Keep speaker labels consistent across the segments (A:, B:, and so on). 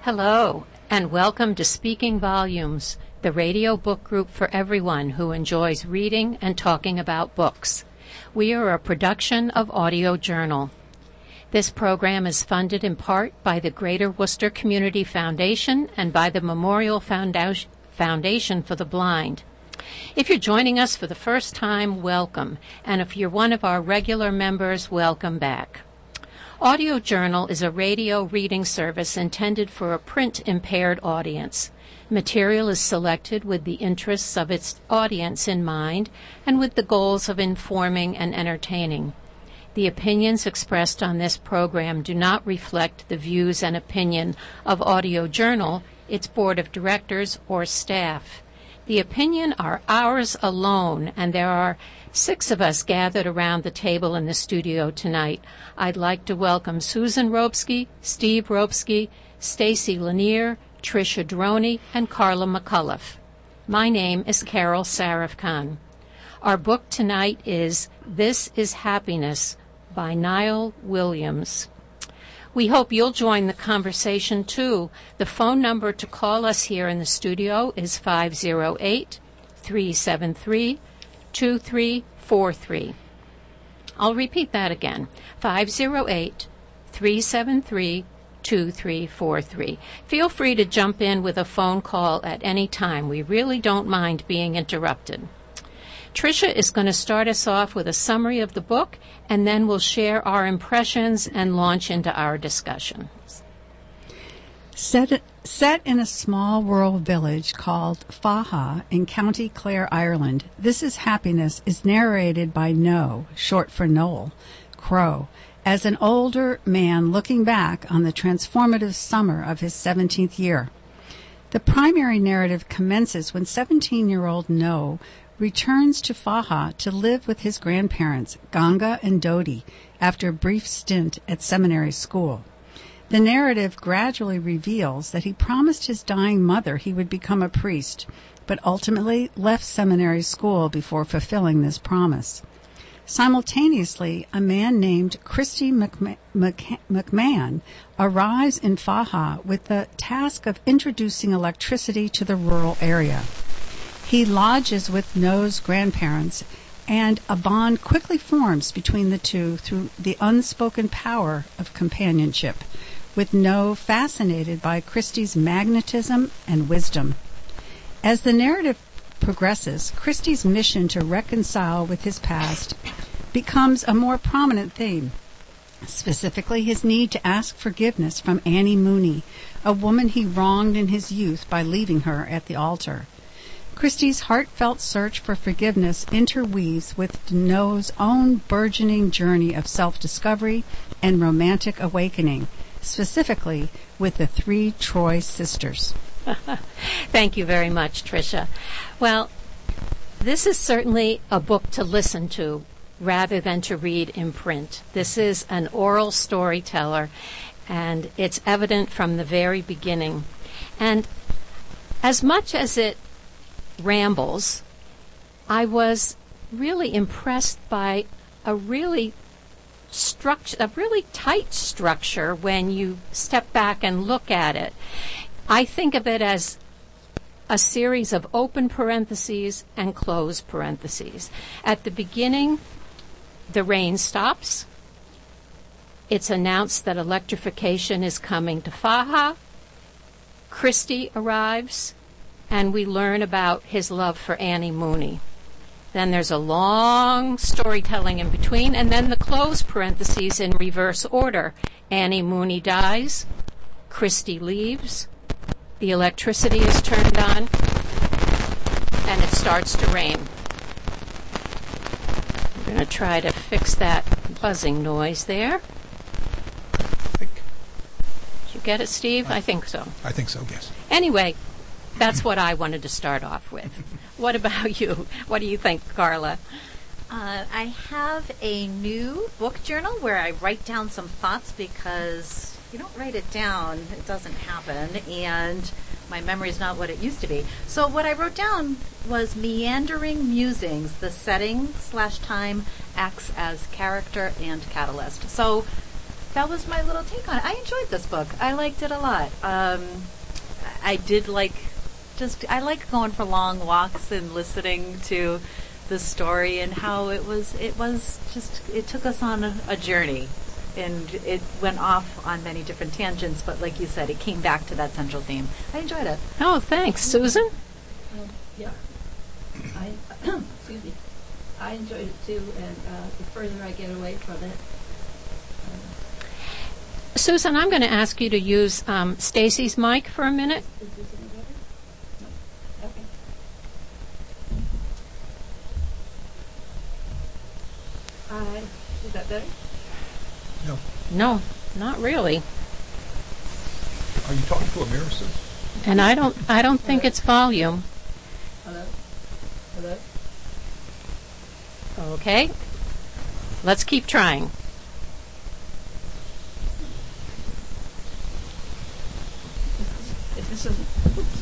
A: Hello, and welcome to Speaking Volumes, the radio book group for everyone who enjoys reading and talking about books. We are a production of Audio Journal. This program is funded in part by the Greater Worcester Community Foundation and by the Memorial Foundation for the Blind. If you're joining us for the first time, welcome, and if you're one of our regular members, welcome back. Audio Journal is a radio reading service intended for a print-impaired audience. Material is selected with the interests of its audience in mind and with the goals of informing and entertaining. The opinions expressed on this program do not reflect the views and opinion of Audio Journal, its board of directors, or staff. The opinion are ours alone, and there are 6 of us gathered around the table in the studio tonight. I'd like to welcome Susan Ropsky, Steve Ropsky, Stacy Lanier, Tricia Droney, and Carla McCullough. My name is Carol Sarafkhan. Our book tonight is This is Happiness by Niall Williams. We hope you'll join the conversation, too. The phone number to call us here in the studio is 508-373-2343. I'll repeat that again, 508-373-2343. Feel free to jump in with a phone call at any time. We really don't mind being interrupted. Tricia is going to start us off with a summary of the book, and then we'll share our impressions and launch into our discussion.
B: Set in a small rural village called Faha in County Clare, Ireland, This is Happiness is narrated by Noe, short for Noel, Crow, as an older man looking back on the transformative summer of his 17th year. The primary narrative commences when 17-year-old Noe returns to Faha to live with his grandparents, Ganga and Dodi, after a brief stint at seminary school. The narrative gradually reveals that he promised his dying mother he would become a priest, but ultimately left seminary school before fulfilling this promise. Simultaneously, a man named Christy McMahon arrives in Faha with the task of introducing electricity to the rural area. He lodges with Noe's grandparents, and a bond quickly forms between the two through the unspoken power of companionship, with Noe fascinated by Christy's magnetism and wisdom. As the narrative progresses, Christy's mission to reconcile with his past becomes a more prominent theme, specifically his need to ask forgiveness from Annie Mooney, a woman he wronged in his youth by leaving her at the altar. Christy's heartfelt search for forgiveness interweaves with Noe's own burgeoning journey of self-discovery and romantic awakening, specifically with the 3 Troy sisters.
A: Thank you very much, Tricia. Well, this is certainly a book to listen to rather than to read in print. This is an oral storyteller, and it's evident from the very beginning. And as much as it rambles, I was really impressed by a really tight structure when you step back and look at it. I think of it as a series of open parentheses and closed parentheses. At the beginning, the rain stops. It's announced that electrification is coming to Faha. Christy arrives, and we learn about his love for Annie Mooney. Then there's a long storytelling in between, and then the closed parentheses in reverse order. Annie Mooney dies, Christy leaves, the electricity is turned on, and it starts to rain. I'm going to try to fix that buzzing noise there. Did you get it, Steve? I think so.
C: I think so, yes.
A: Anyway, that's what I wanted to start off with. What about you? What do you think, Carla?
D: I have a new book journal where I write down some thoughts because if you don't write it down, it doesn't happen, and my memory is not what it used to be. So what I wrote down was meandering musings. The setting /time acts as character and catalyst. So that was my little take on it. I enjoyed this book. I liked it a lot. I did like I like going for long walks and listening to the story and how it took us on a journey, and it went off on many different tangents, but like you said, it came back to that central theme. I enjoyed it.
A: Oh, thanks. Susan?
C: Yeah. Excuse me. I enjoyed it too, and the further I get away from it.
A: Susan, I'm going to ask you to use Stacy's mic for a minute.
C: Is this any better? No? Okay. Is that better?
E: No.
A: No, not really.
E: Are you talking to a mirror, Sue?
A: And I don't think it's volume.
C: Hello? Hello?
A: Okay. Let's keep trying.
C: If this isn't... Oops.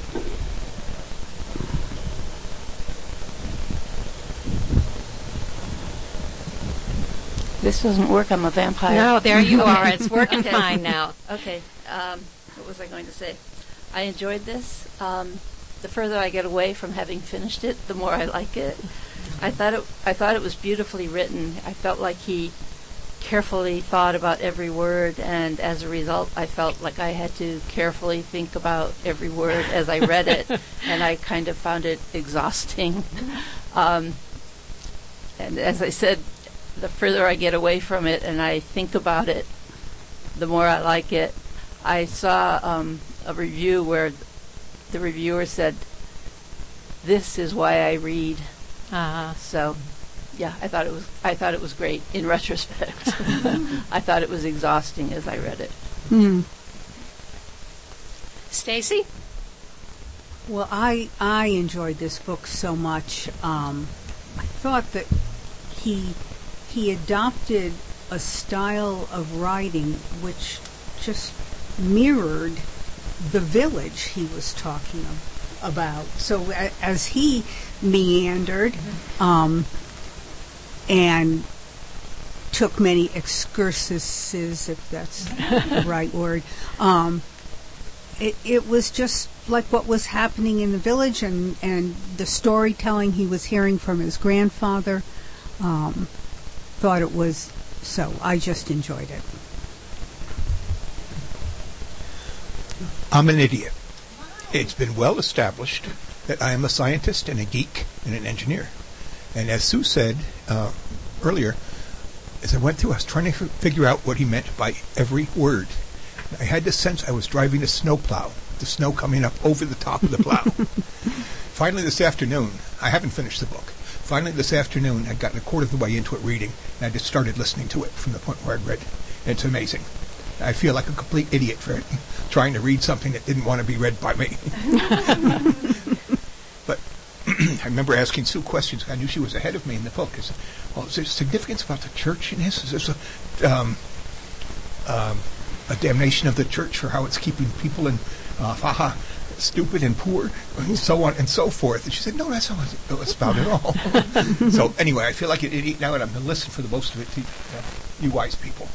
C: This doesn't work. I'm a vampire.
A: No, there you are. It's working
C: Okay.
A: fine now.
C: Okay. What was I going to say? I enjoyed this. The further I get away from having finished it, the more I like it. I thought it was beautifully written. I felt like he carefully thought about every word, and as a result, I felt like I had to carefully think about every word as I read it, and I kind of found it exhausting. And as I said, the further I get away from it and I think about it, the more I like it. I saw a review where the reviewer said, "This is why I read." So, yeah, I thought it was great in retrospect. I thought it was exhausting as I read it.
A: Stacy?
F: Well, I enjoyed this book so much. I thought that he adopted a style of writing which just mirrored the village he was talking about. So as he meandered and took many excursuses, if that's the right word, it was just like what was happening in the village, and the storytelling he was hearing from his grandfather. Thought it was so. I just enjoyed it.
E: I'm an idiot. It's been well established that I am a scientist and a geek and an engineer. And as Sue said earlier, as I went through, I was trying to figure out what he meant by every word. I had the sense I was driving a snowplow, the snow coming up over the top of the plow. Finally this afternoon, I haven't finished the book. Finally this afternoon, I'd gotten a quarter of the way into it reading, and I just started listening to it from the point where I'd read. And it's amazing. I feel like a complete idiot for trying to read something that didn't want to be read by me. But I remember asking Sue questions. I knew she was ahead of me in the book. Is there significance about the church in this? Is there a damnation of the church for how it's keeping people in Faja stupid and poor, and so on and so forth? And she said, no, that's not what it's about at all. So anyway, I feel like an idiot now, and I'm going to listen for the most of it to you wise people.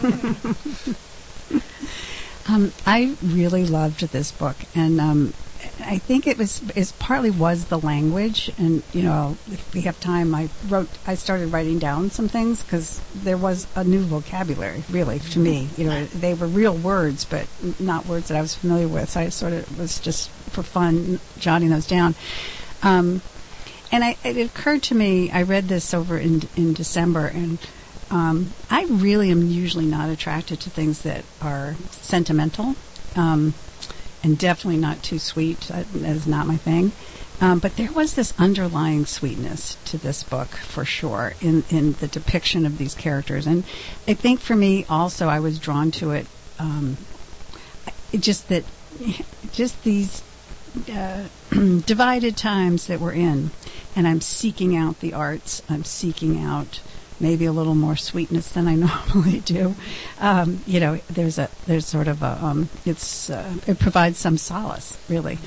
B: I really loved this book, and I think it partly was the language, and if we have time, I started writing down some things because there was a new vocabulary, really, to me. They were real words, but not words that I was familiar with. So I sort of was just for fun jotting those down. And it occurred to me, I read this over in December, and I really am usually not attracted to things that are sentimental, and definitely not too sweet. That is not my thing. But there was this underlying sweetness to this book, for sure, in the depiction of these characters. And I think for me also, I was drawn to it, just these divided times that we're in. And I'm seeking out the arts. I'm seeking out maybe a little more sweetness than I normally do. There's sort of it provides some solace, really.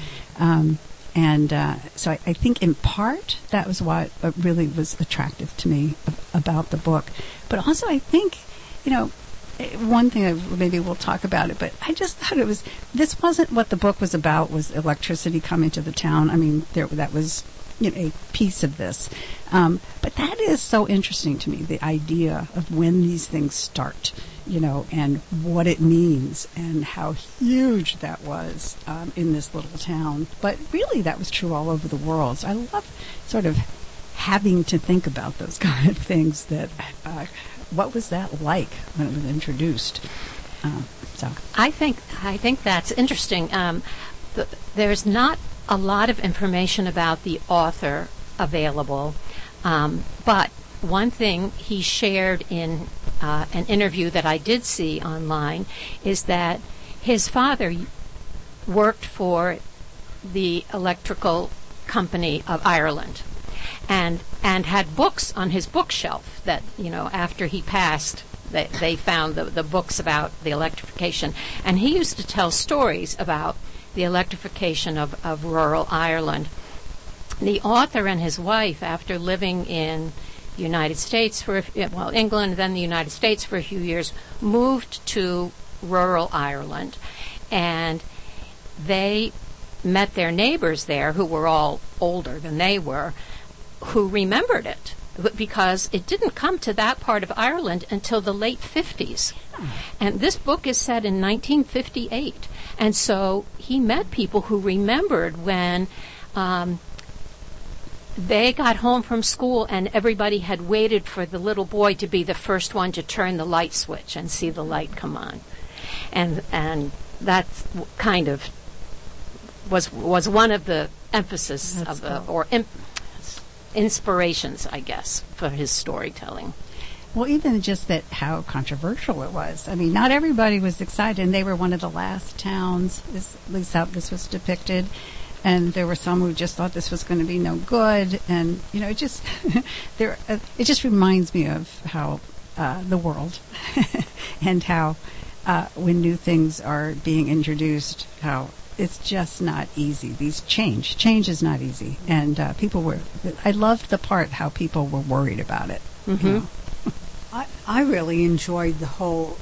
B: So I think in part that was what really was attractive to me about the book. But also I think, one thing maybe we'll talk about it, but I just thought this wasn't what the book was about, was electricity coming to the town. I mean, that was a piece of this. But that is so interesting to me, the idea of when these things start, and what it means and how huge that was in this little town. But really that was true all over the world. So I love sort of having to think about those kind of things, that what was that like when it was introduced?
A: I think that's interesting. There's not a lot of information about the author available, but one thing he shared in an interview that I did see online is that his father worked for the electrical company of Ireland, and had books on his bookshelf that, after he passed, they found the books about the electrification. And he used to tell stories about the electrification of rural Ireland. The author and his wife, after living in the United States England, then the United States for a few years, moved to rural Ireland, and they met their neighbors there, who were all older than they were, who remembered it, because it didn't come to that part of Ireland until the late 50s. And this book is set in 1958. And so he met people who remembered when they got home from school and everybody had waited for the little boy to be the first one to turn the light switch and see the light come on. And that kind of was one of the emphasis of inspirations, I guess, for his storytelling.
B: Well, even just that, how controversial it was. I mean, not everybody was excited, and they were one of the last towns, at least how this was depicted. And there were some who just thought this was going to be no good, and it just it just reminds me of how the world and how when new things are being introduced, how it's just not easy. Change is not easy, and people were. I loved the part how people were worried about it.
A: Mm-hmm.
F: I really enjoyed the whole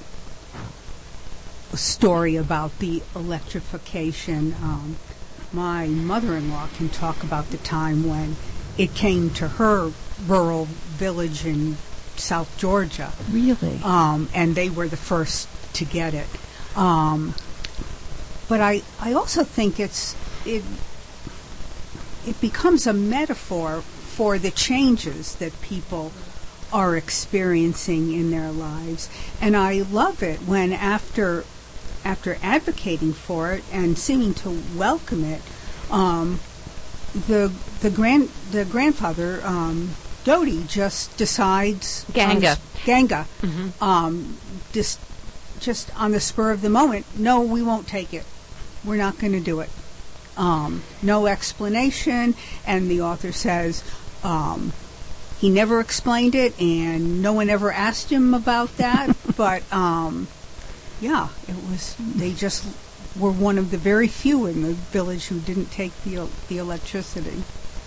F: story about the electrification. My mother-in-law can talk about the time when it came to her rural village in South Georgia.
B: Really?
F: And they were the first to get it. But I also think it becomes a metaphor for the changes that people are experiencing in their lives. And I love it when after advocating for it and seeming to welcome it, the grandfather Dodi just decides
A: Ganga,
F: mm-hmm. Just on the spur of the moment, no, we won't take it. We're not going to do it. No explanation, and the author says he never explained it, and no one ever asked him about that. But yeah, it was. They just were one of the very few in the village who didn't take the electricity.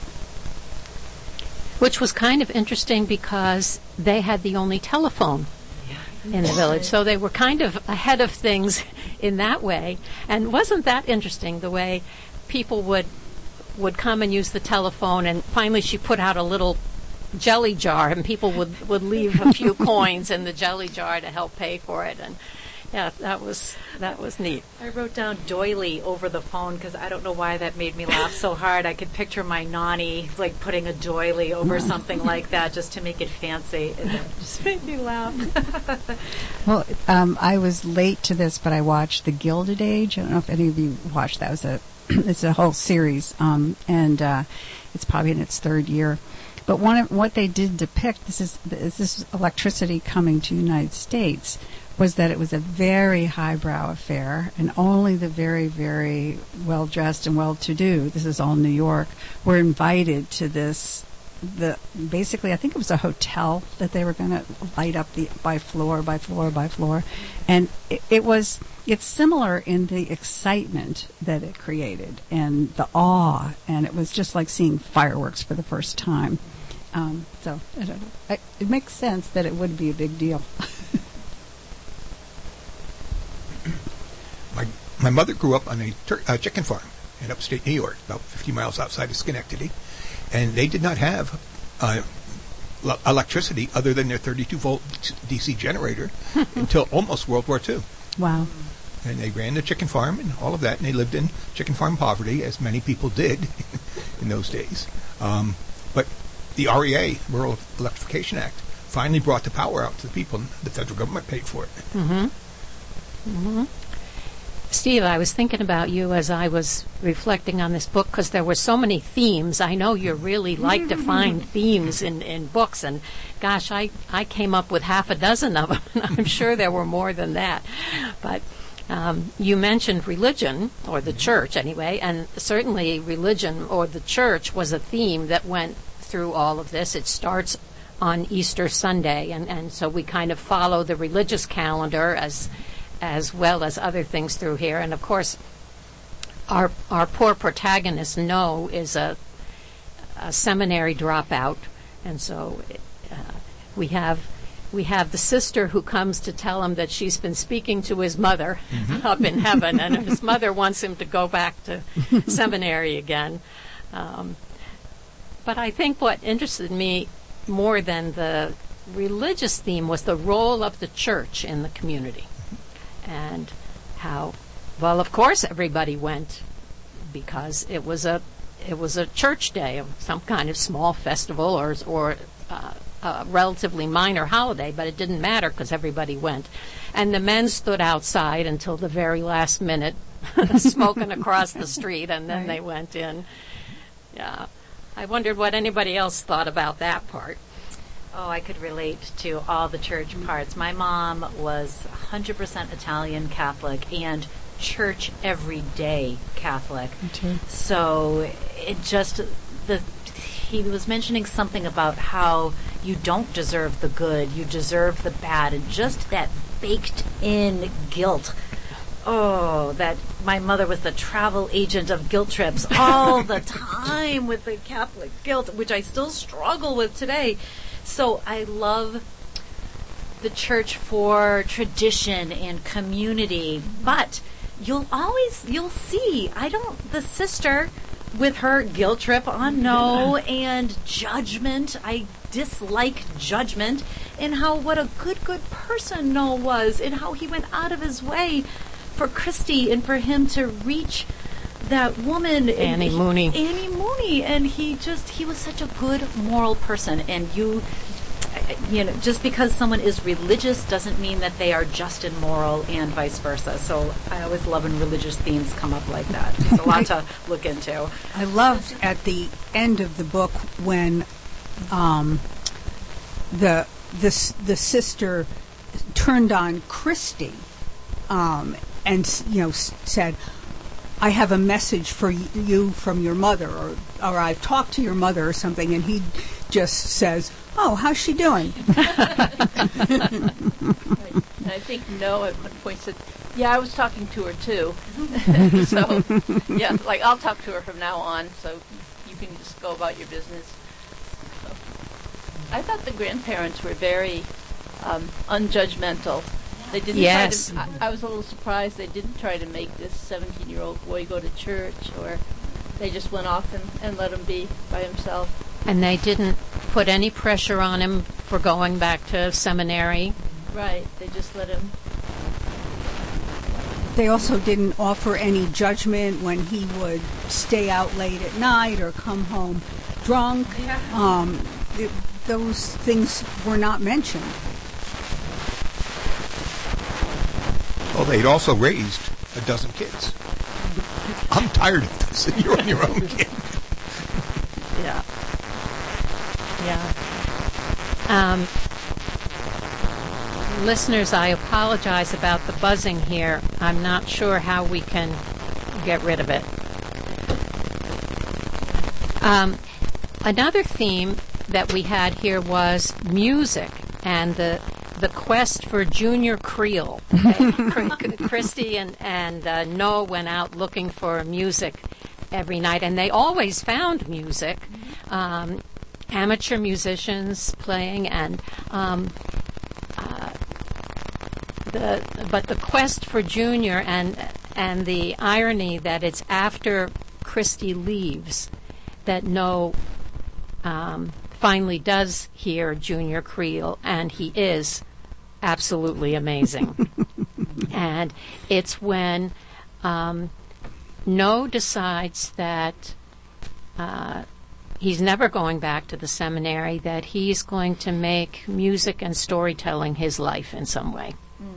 A: Which was kind of interesting because they had the only telephone in the village, so they were kind of ahead of things in that way. And wasn't that interesting, the way people would come and use the telephone, and finally she put out a little jelly jar, and people would leave a few coins in the jelly jar to help pay for it. And yeah, that was neat.
D: I wrote down doily over the phone because I don't know why that made me laugh so hard. I could picture my nanny like putting a doily over something like that just to make it fancy. And it just made me laugh.
B: Well, I was late to this, but I watched The Gilded Age. I don't know if any of you watched that. It's a whole series, and it's probably in its third year. But what they did depict, this is electricity coming to the United States, was that it was a very highbrow affair, and only the very, very well-dressed and well-to-do, this is all New York, were invited to this. Basically, I think it was a hotel that they were going to light up by floor, and it's similar in the excitement that it created and the awe, and it was just like seeing fireworks for the first time. So I don't know. It makes sense that it would be a big deal.
E: My mother grew up on a chicken farm in upstate New York, about 50 miles outside of Schenectady, and they did not have electricity other than their 32-volt DC generator until almost World War II.
B: Wow.
E: And they ran the chicken farm and all of that, and they lived in chicken farm poverty, as many people did in those days. But the REA, Rural Electrification Act, finally brought the power out to the people, and the federal government paid for it.
A: Mm-hmm. Mm-hmm. Steve, I was thinking about you as I was reflecting on this book because there were so many themes. I know you really like to find themes in books, and gosh, I came up with half a dozen of them, and I'm sure there were more than that. But you mentioned religion, or the church anyway, and certainly religion or the church was a theme that went through all of this. It starts on Easter Sunday, and so we kind of follow the religious calendar as well as other things through here. And of course, our poor protagonist, No, is a seminary dropout, and so we have the sister who comes to tell him that she's been speaking to his mother up in heaven, and his mother wants him to go back to seminary again. But I think what interested me more than the religious theme was the role of the church in the community. And how, well, of course everybody went because it was a church day, some kind of small festival or a relatively minor holiday, but it didn't matter because everybody went. And the men stood outside until the very last minute, smoking across the street, and then they went in. Yeah, I wondered what anybody else thought about that part.
D: Oh, I could relate to all the church parts. My mom was 100% Italian Catholic and church every day Catholic. So it just, he was mentioning something about how you don't deserve the good, you deserve the bad, and just that baked in guilt. Oh, that my mother was the travel agent of guilt trips all the time with the Catholic guilt, which I still struggle with today. So I love the church for tradition and community, but you'll see, the sister with her guilt trip on No and judgment. I dislike judgment, and what a good person No was, and how he went out of his way for Christy and for him to reach that woman,
A: Annie Mooney,
D: and he was such a good moral person. And you know, just because someone is religious doesn't mean that they are just and moral, and vice versa. So I always love when religious themes come up like that. It's a lot to look into.
F: I loved at the end of the book when the sister turned on Christy and said, I have a message for you from your mother, or I've talked to your mother or something, and he just says, oh, how's she doing?
C: I think No at one point said, yeah, I was talking to her too. So, yeah, like I'll talk to her from now on, so you can just go about your business. So, I thought the grandparents were very unjudgmental. They didn't try to, I was a little surprised they didn't try to make this 17-year-old boy go to church, or they just went off and let him be by himself.
A: And they didn't put any pressure on him for going back to seminary.
C: Right, they just let him.
F: They also didn't offer any judgment when he would stay out late at night or come home drunk. Yeah. Those things were not mentioned.
E: Well, they'd also raised a dozen kids. I'm tired of this. You're on your own, kid.
A: Yeah. Listeners, I apologize about the buzzing here. I'm not sure how we can get rid of it. Another theme that we had here was music and the quest for Junior Creel. Christy and No went out looking for music every night, and they always found music. Amateur musicians playing, and but the quest for Junior, and And the irony that it's after Christy leaves that No finally does hear Junior Creel, and he is absolutely amazing. And it's when No decides that he's never going back to the seminary, that he's going to make music and storytelling his life in some way.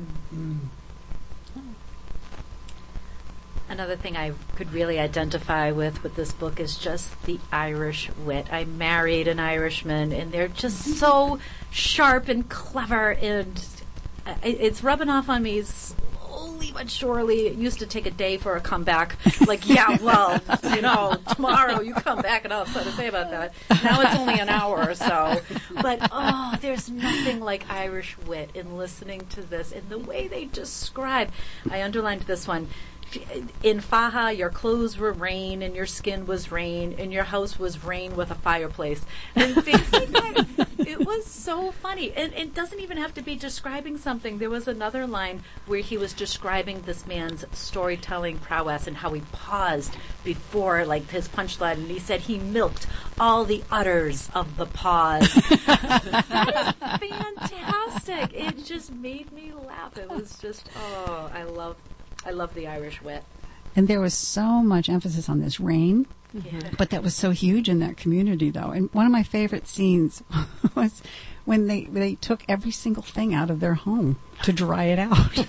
D: Another thing I could really identify with this book is just the Irish wit. I married an Irishman, and they're just so sharp and clever, and it's rubbing off on me slowly but surely. It used to take a day for a comeback. Like, yeah, well, tomorrow you come back and I'll have something to say about that. Now it's only an hour or so. But, there's nothing like Irish wit in listening to this. And the way they describe, I underlined this one, in Faha, your clothes were rain, and your skin was rain, and your house was rain with a fireplace. And things like that. It was so funny. And it doesn't even have to be describing something. There was another line where he was describing this man's storytelling prowess and how he paused before, like, his punchline, and he said he milked all the udders of the pause. That is fantastic. It just made me laugh. It was just, I love the Irish wit.
B: And there was so much emphasis on this rain, but that was so huge in that community, though. And one of my favorite scenes was when they took every single thing out of their home to dry it out.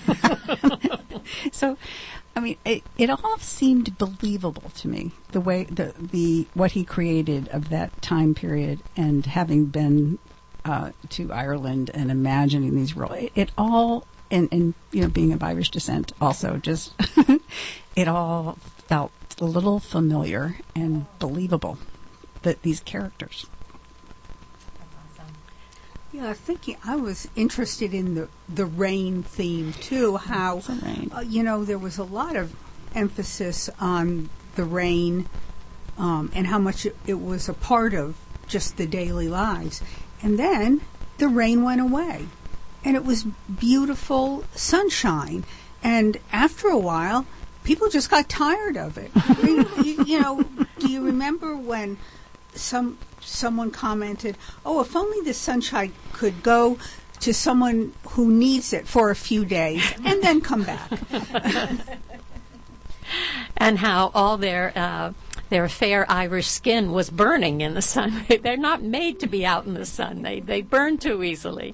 B: So, I mean, it all seemed believable to me, the way the what he created of that time period, and having been to Ireland and imagining these roles, it all. And being of Irish descent also, just it all felt a little familiar and believable, that these characters.
D: That's awesome.
F: Yeah, I was interested in the rain theme too. How there was a lot of emphasis on the rain, and how much it was a part of just the daily lives, and then the rain went away. And it was beautiful sunshine. And after a while, people just got tired of it. Do you remember when someone commented, if only the sunshine could go to someone who needs it for a few days and then come back.
A: And how all their fair Irish skin was burning in the sun. They're not made to be out in the sun. They burn too easily.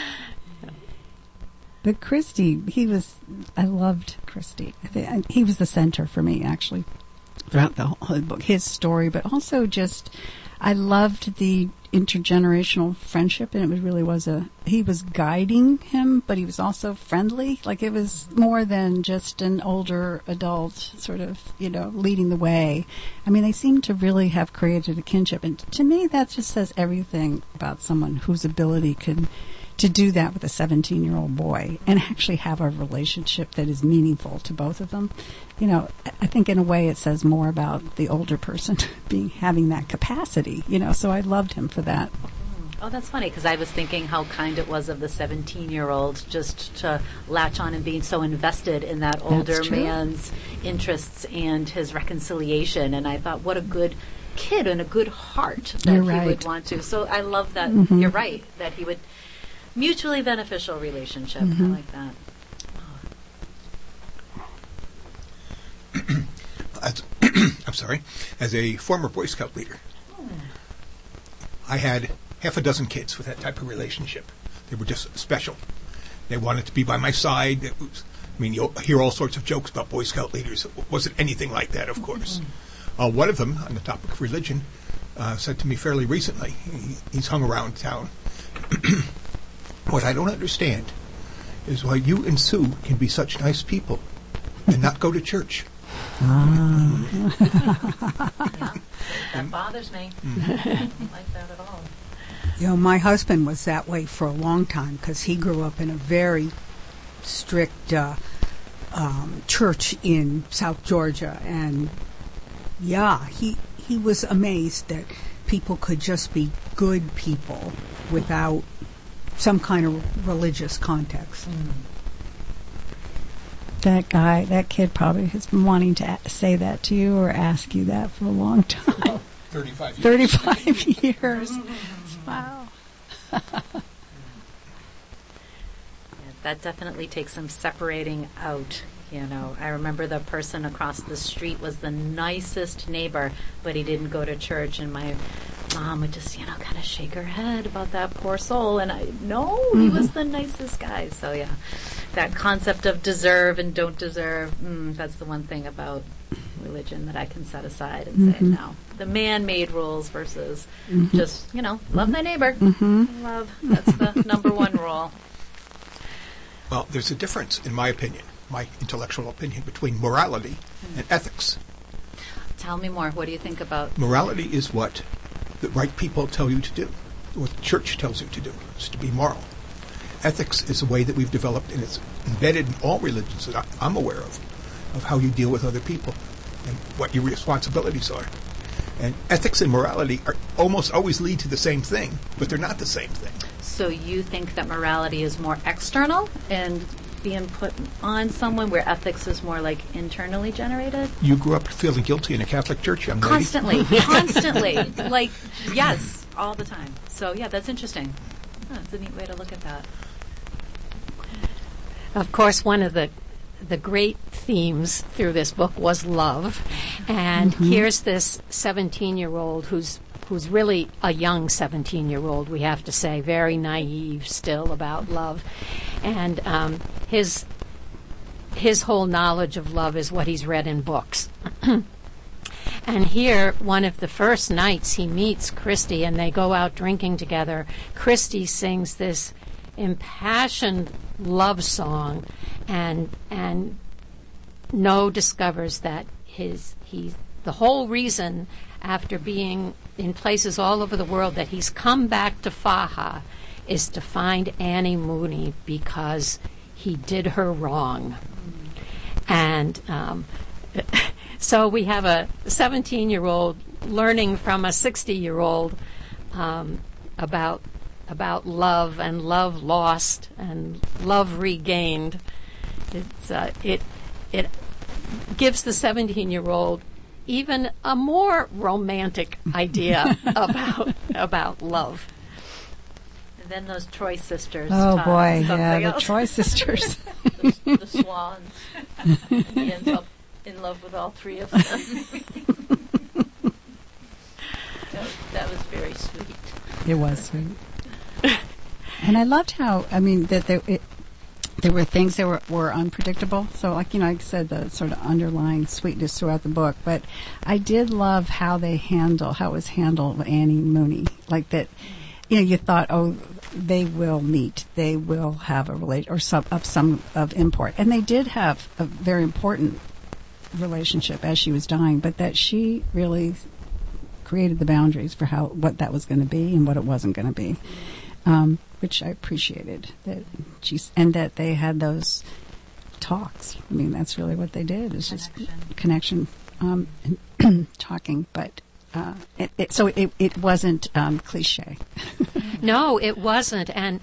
B: But Christy, I loved Christy. He was the center for me, actually, throughout the whole book. His story, but also just, I loved the intergenerational friendship, and he was guiding him, but he was also friendly. Like, it was more than just an older adult sort of, leading the way. I mean, they seem to really have created a kinship. And to me, that just says everything about someone whose ability to do that with a 17-year-old boy and actually have a relationship that is meaningful to both of them. I think in a way it says more about the older person having that capacity, so I loved him for that.
D: Oh, that's funny, because I was thinking how kind it was of the 17-year-old just to latch on and being so invested in that older man's interests and his reconciliation. And I thought, what a good kid and a good heart that he would want to. So I love that. You're right, that he would. Mutually beneficial relationship. I like that.
E: I'm sorry. As a former Boy Scout leader, I had half a dozen kids with that type of relationship. They were just special. They wanted to be by my side. You'll hear all sorts of jokes about Boy Scout leaders. It wasn't anything like that, of course. One of them, on the topic of religion, said to me fairly recently, he's hung around town, what I don't understand is why you and Sue can be such nice people and not go to church.
D: Yeah, that bothers me. I don't like that at all.
F: My husband was that way for a long time because he grew up in a very strict church in South Georgia. And, he was amazed that people could just be good people without some kind of religious context.
B: that kid probably has been wanting to say that to you or ask you that for a long time.
E: 35 years.
B: 35 years. Wow.
D: That definitely takes some separating out. I remember the person across the street was the nicest neighbor, but he didn't go to church, and my mom would just, kind of shake her head about that poor soul, and he was the nicest guy. So yeah, that concept of deserve and don't deserve, that's the one thing about religion that I can set aside and say, no, the man-made rules versus just, love thy neighbor. Love, that's the number one rule.
E: Well, there's a difference, in my opinion, my intellectual opinion, between morality and ethics.
D: Tell me more. What do you think about...
E: Morality is what the right people tell you to do, what the church tells you to do, is to be moral. Ethics is a way that we've developed, and it's embedded in all religions that I'm aware of how you deal with other people and what your responsibilities are. And ethics and morality are almost always lead to the same thing, but they're not the same thing.
D: So you think that morality is more external and being put on someone, where ethics is more like internally generated?
E: You grew up feeling guilty in a Catholic church, young lady.
D: Constantly. Like, yes, all the time. So, yeah, that's interesting. That's a neat way to look at that.
A: Of course, one of the great themes through this book was love. And here's this 17-year-old who's really a young 17-year-old, we have to say, very naive still about love. And his whole knowledge of love is what he's read in books. And here, one of the first nights he meets Christy and they go out drinking together, Christy sings this impassioned love song, and Noah discovers that the whole reason, after being in places all over the world, that he's come back to Faha is to find Annie Mooney because he did her wrong. And so we have a 17-year-old learning from a 60-year-old about love and love lost and love regained. It gives the 17-year-old even a more romantic idea about love.
D: And then those Troy sisters.
B: Oh boy,
D: yeah,
B: the Troy sisters.
C: the swans. He ends up in love with all three of them. that was very sweet.
B: It was sweet. And I loved how, that there were things that were unpredictable. So, like I said, the sort of underlying sweetness throughout the book. But I did love how it was handled with Annie Mooney. Like that, you thought, they will meet, they will have a relation or some of import, and they did have a very important relationship as she was dying. But that she really created the boundaries for what that was going to be and what it wasn't going to be. Which I appreciated, and that they had those talks. That's really what they did. It's just connection, and talking. But it wasn't cliche.
A: No, it wasn't. And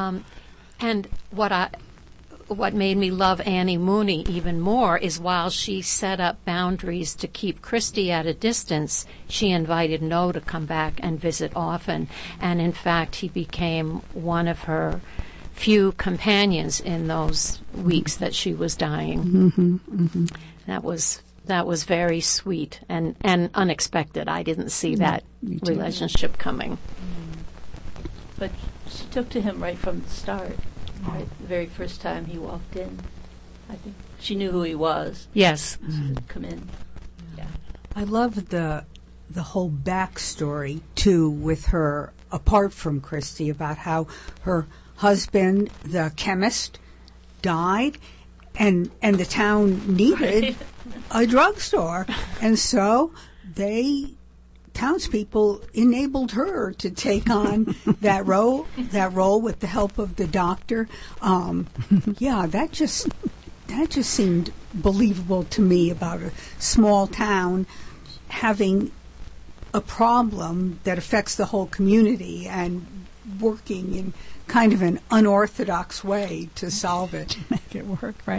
A: what made me love Annie Mooney even more is while she set up boundaries to keep Christy at a distance, she invited Noah to come back and visit often. And in fact, he became one of her few companions in those weeks that she was dying. That was very sweet and unexpected. I didn't see that relationship coming.
C: But she took to him right from the start. Right, the very first time he walked in, I think she knew who he was.
A: Yes.
C: Come in. Yeah.
F: I love the whole backstory too with her, apart from Christy, about how her husband, the chemist, died, and the town needed a drugstore, and so townspeople enabled her to take on that role with the help of the doctor. That just seemed believable to me, about a small town having a problem that affects the whole community and working in kind of an unorthodox way to solve it.
B: Make it work, right?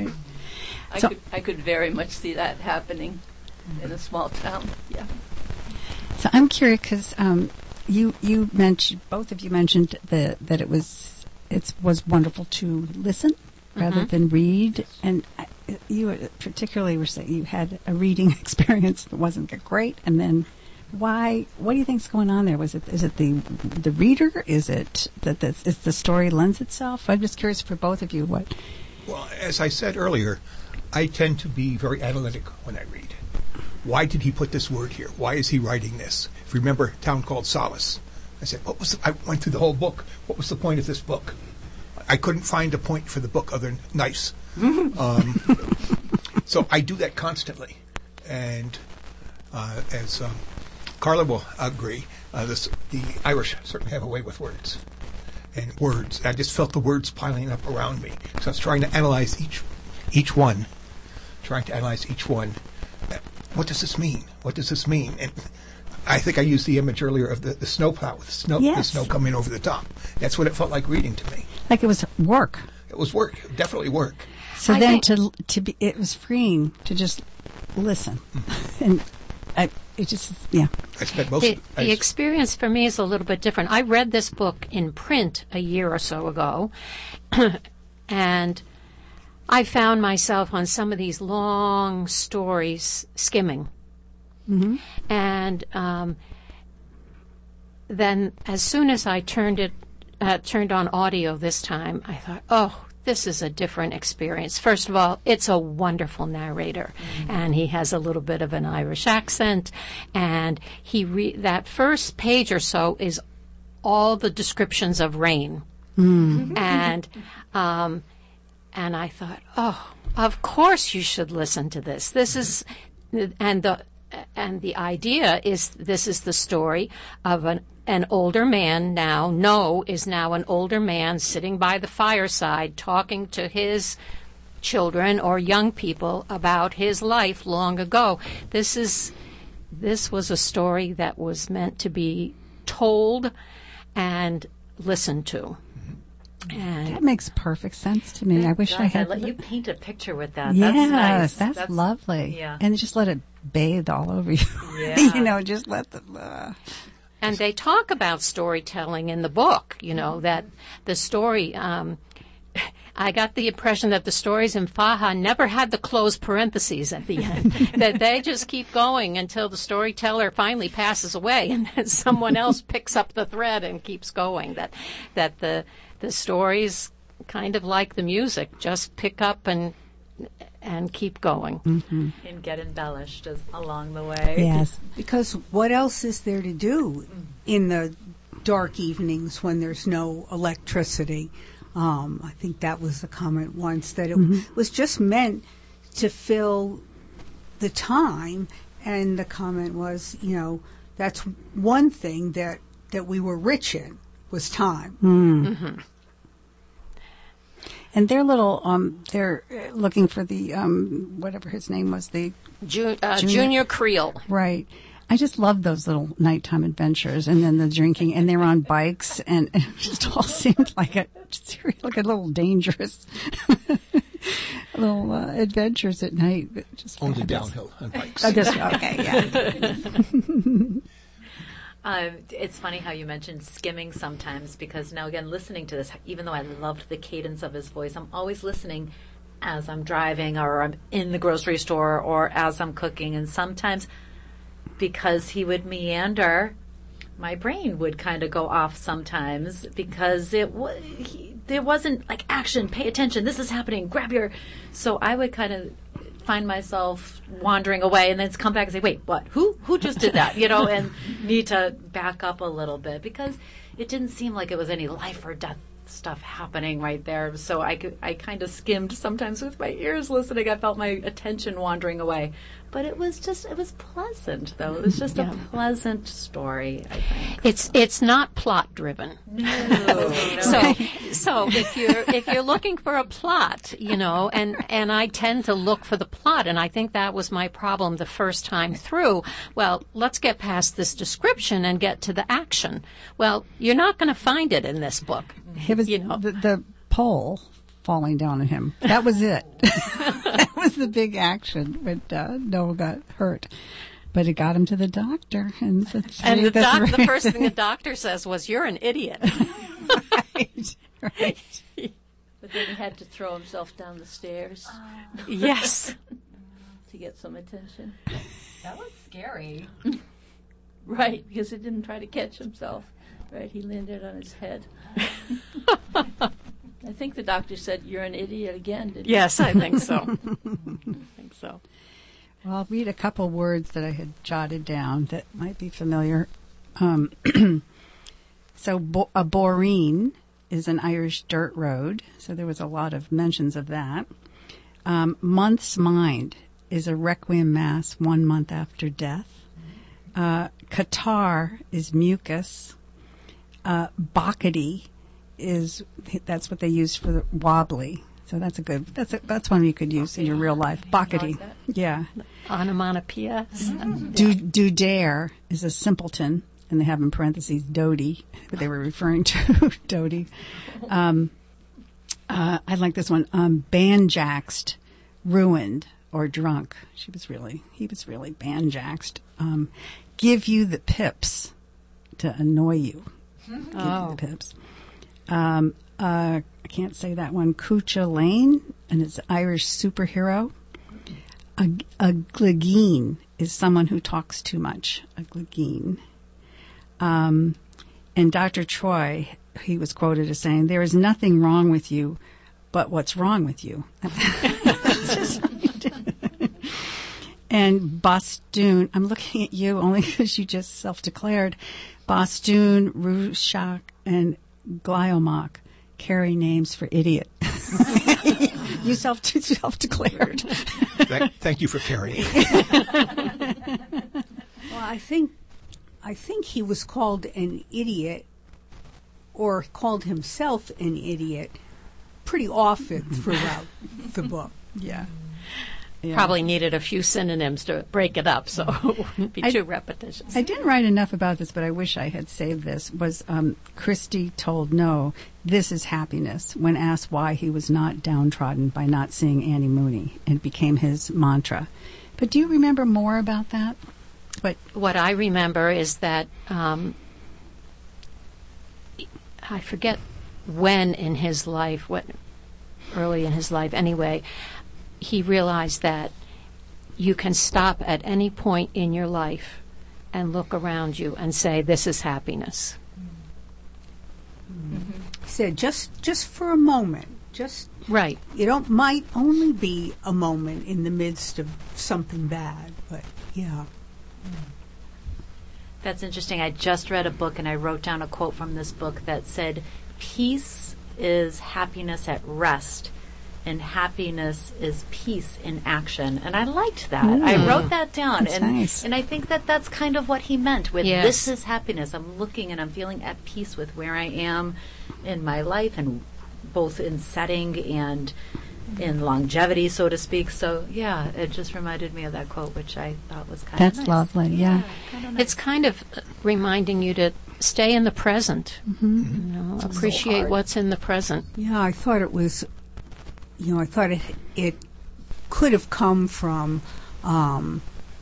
C: I could very much see that happening in a small town. Yeah.
B: So I'm curious because you mentioned, both of you mentioned that it was wonderful to listen rather than read, and you particularly were saying you had a reading experience that wasn't great, and then why? What do you think's going on there? Is it the reader? Is it that the story lends itself? I'm just curious for both of you what.
E: Well, as I said earlier, I tend to be very analytic when I read. Why did he put this word here? Why is he writing this? If you remember A Town Called Solace, I said, I went through the whole book. What was the point of this book? I couldn't find a point for the book other than nice. So I do that constantly. And as Carla will agree, the Irish certainly have a way with words. And words. I just felt the words piling up around me. So I was trying to analyze each one. What does this mean? What does this mean? And I think I used the image earlier of the snowplow with the snow coming over the top. That's what it felt like reading to me.
B: Like it was work.
E: It was work, definitely work.
B: So it was freeing to just listen, and I spent
A: most. The experience for me is a little bit different. I read this book in print a year or so ago, and I found myself on some of these long stories skimming. Mm-hmm. And then as soon as I turned on audio this time, I thought, oh, this is a different experience. First of all, it's a wonderful narrator, and he has a little bit of an Irish accent, and that first page or so is all the descriptions of rain. Mm. And I thought, oh, of course you should listen to this. This is, and the idea is this is the story of an older man now. Noe is now an older man sitting by the fireside talking to his children or young people about his life long ago. This was a story that was meant to be told and listened to. And
B: that makes perfect sense to me. I wish I had.
D: Let you paint a picture with that.
B: Yes,
D: that's nice.
B: That's lovely.
D: Yeah.
B: And just let it bathe all over you. Yeah. Just let them.
A: And they talk about storytelling in the book. That the story. I got the impression that the stories in Faha never had the closed parentheses at the end. That they just keep going until the storyteller finally passes away, and then someone else picks up the thread and keeps going. That the stories, kind of like the music, just pick up and keep going.
D: Mm-hmm. And get embellished along the way.
B: Yes.
F: Because what else is there to do in the dark evenings when there's no electricity? I think that was the comment once, that it was just meant to fill the time. And the comment was, that's one thing that we were rich in, was time.
B: Mm. And they're they're looking for the, whatever his name was, the
A: Junior Creel.
B: Right. I just love those little nighttime adventures, and then the drinking, and they were on bikes, and it just all seemed like a little dangerous, little adventures at night. Just
E: only downhill on bikes.
B: Okay, yeah.
D: It's funny how you mentioned skimming sometimes, because now again, listening to this, even though I loved the cadence of his voice, I'm always listening as I'm driving, or I'm in the grocery store, or as I'm cooking, and sometimes because he would meander, my brain would kind of go off sometimes, because there wasn't like action, pay attention, this is happening, grab your... So I would kind of find myself wandering away and then come back and say, wait, what? Who just did that? And need to back up a little bit, because it didn't seem like it was any life or death stuff happening right there. So I kind of skimmed sometimes with my ears listening. I felt my attention wandering away. But it was pleasant, though. It was just a pleasant story, I think.
A: It's not plot driven.
D: No.
A: So if you're looking for a plot, and I tend to look for the plot, and I think that was my problem the first time through. Well, let's get past this description and get to the action. Well, you're not going to find it in this book.
B: It was the pole falling down on him. That was it. was the big action when Noah got hurt. But it got him to the doctor. And the
A: first thing the doctor says was, "You're an idiot."
B: Right.
C: But then he had to throw himself down the stairs
A: Yes.
C: to get some attention.
D: That was scary.
C: Right, because he didn't try to catch himself. Right, he landed on his head. I think the doctor said, "You're an idiot again," didn't he?
A: Yes, I think so.
B: Well, I'll read a couple words that I had jotted down that might be familiar. So a boreen is an Irish dirt road. So there was a lot of mentions of that. Month's mind is a requiem mass 1 month after death. Catarrh is mucus. Bacchity that's what they use for the wobbly. So that's one you could use in your real life. Bacchity.
C: Like
B: Yeah.
A: Onomatopoeia.
B: Dudare is a simpleton, and they have in parentheses Dodie, but they were referring to Dodie. I like this one. Banjaxed, ruined, or drunk. He was really banjaxed. Give you the pips, to annoy you. Give you the pips. I can't say that one. Coocha Lane, and it's an Irish superhero. A glegeen is someone who talks too much. A glegeen. And Dr. Troy, he was quoted as saying, "There is nothing wrong with you, but what's wrong with you?" And Bostune, I'm looking at you only because you just self-declared. Bostune, Rushak, and Gliomock carry names for idiot. You self-declared.
E: Thank you for carrying.
F: Well, I think he was called an idiot, or called himself an idiot, pretty often throughout the book.
B: Yeah.
A: Probably needed a few synonyms to break it up, so it wouldn't be too repetitious.
B: I didn't write enough about this, but I wish I had saved this. Was Christie told No, this is happiness, when asked why he was not downtrodden by not seeing Annie Mooney. It became his mantra. But do you remember more about that?
A: What I remember is that I forget when in his life, early in his life anyway, he realized that you can stop at any point in your life and look around you and say, "This is happiness."
F: Mm-hmm. He said, just for a moment,
A: right.
F: It might only be a moment in the midst of something bad, but yeah.
D: That's interesting. I just read a book and I wrote down a quote from this book that said, "Peace is happiness at rest, and happiness is peace in action." And I liked that. I wrote that down.
B: That's nice.
D: And I think that that's kind of what he meant with
A: Yes.
D: this is happiness. I'm looking and I'm feeling at peace with where I am in my life, and both in setting and in longevity, so to speak. So, yeah, it just reminded me of that quote, which I thought was kind of nice.
B: That's lovely, yeah.
D: Kinda nice.
A: It's kind of reminding you to stay in the present.
B: Mm-hmm.
A: Appreciate what's in the present.
F: Yeah, I thought it was, I thought it could have come from, a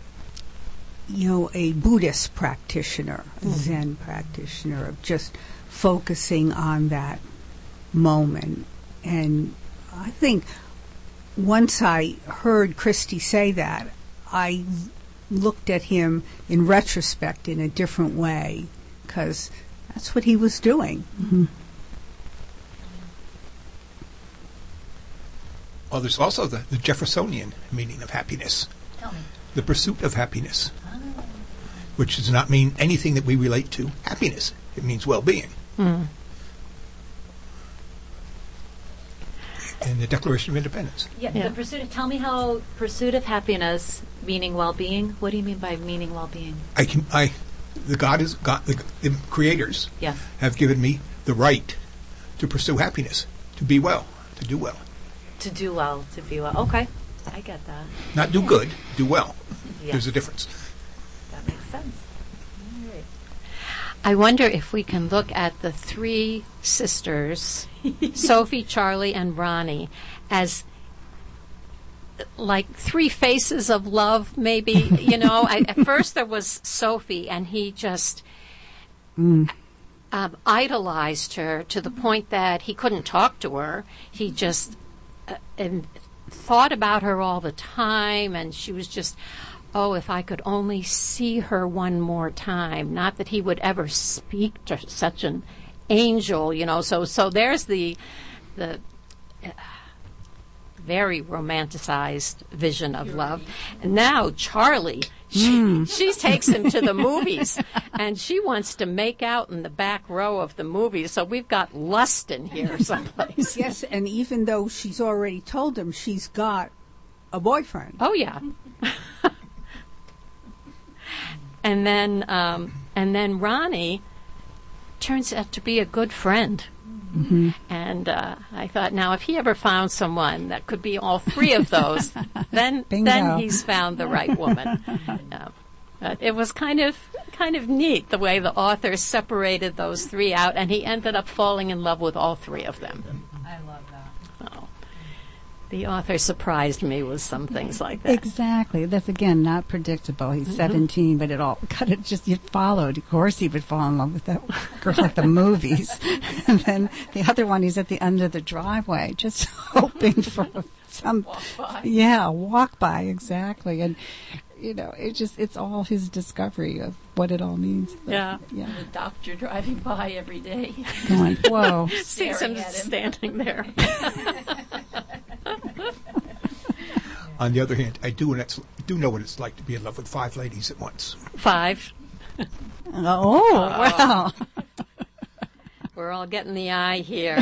F: Buddhist practitioner, a Zen practitioner, of just focusing on that moment. And I think once I heard Christie say that, I looked at him in retrospect in a different way, because that's what he was doing.
B: Mm-hmm.
E: Well, there's also the Jeffersonian meaning of happiness.
D: Tell me.
E: The pursuit of happiness, which does not mean anything that we relate to happiness. It means well-being. In the Declaration of Independence.
D: Yeah. The pursuit. Tell me how pursuit of happiness, meaning well-being. What do you mean by meaning well-being?
E: The creators
D: Yes.
E: have given me the right to pursue happiness, to be well, to do well.
D: To do well, to be well. Okay, I get that.
E: Not do good, do well.
D: Yes.
E: There's a difference.
D: That makes sense. All right.
A: I wonder if we can look at the three sisters, Sophie, Charlie, and Ronnie, as like three faces of love, maybe. You know, at first there was Sophie, and he just idolized her to the point that he couldn't talk to her. He just thought about her all the time, and she was just, oh, if I could only see her one more time. Not that he would ever speak to such an angel, you know. So there's the very romanticized vision of love. And now Charlie, she takes him to the movies, and she wants to make out in the back row of the movies. So we've got lust in here someplace.
F: Yes, and even though she's already told him she's got a boyfriend.
A: Oh yeah. And then Ronnie turns out to be a good friend. Mm-hmm. And I thought, now, if he ever found someone that could be all three of those, then he's found the right woman. But it was kind of neat the way the author separated those three out, and he ended up falling in love with all three of them.
D: I love that.
A: So, the author surprised me with some things like that.
B: Exactly. That's, again, not predictable. He's 17, but it all kind of just, you followed. Of course he would fall in love with that girl at the movies. And then the other one, he's at the end of the driveway, just hoping for some...
C: Walk by.
B: Yeah, walk by, exactly. And, you know, it's all his discovery of what it all means. But,
A: Yeah.
C: The doctor driving by every day.
B: Going, whoa.
A: Sees him
C: Staring at him.
A: standing there.
E: On the other hand, I do know what it's like to be in love with 5 ladies at once.
A: 5.
B: Oh, wow.
A: We're all getting the eye here.